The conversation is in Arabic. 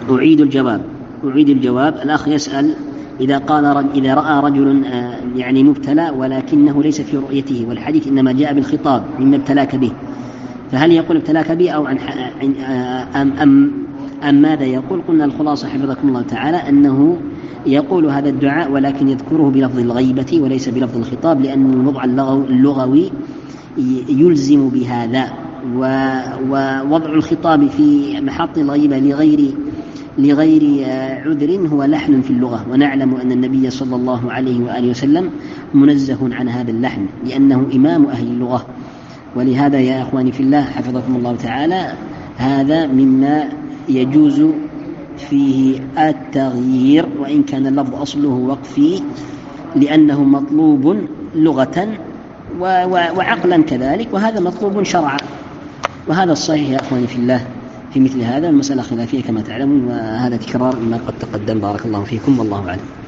أعيد الجواب. الأخ يسأل إذا رأى رجل يعني مبتلى ولكنه ليس في رؤيته، والحديث إنما جاء بالخطاب مما ابتلاك به، فهل يقول ابتلاك به أو أم ماذا يقول؟ قلنا الخلاصة حفظكم الله تعالى أنه يقول هذا الدعاء ولكن يذكره بلفظ الغيبة وليس بلفظ الخطاب، لأن الوضع اللغوي يلزم بهذا، ووضع الخطاب في محط الغيبة لغير عذر هو لحن في اللغة، ونعلم أن النبي صلى الله عليه وآله وسلم منزه عن هذا اللحن لأنه إمام أهل اللغة. ولهذا يا أخواني في الله حفظكم الله تعالى هذا مما يجوز فيه التغيير، وإن كان اللفظ أصله وقفي لأنه مطلوب لغة وعقلا كذلك، وهذا مطلوب شرعا. وهذا الصحيح يا أخواني في الله في مثل هذا المسألة خلافية كما تعلمون، وهذا تكرار ما قد تقدم. بارك الله فيكم والله أعلم.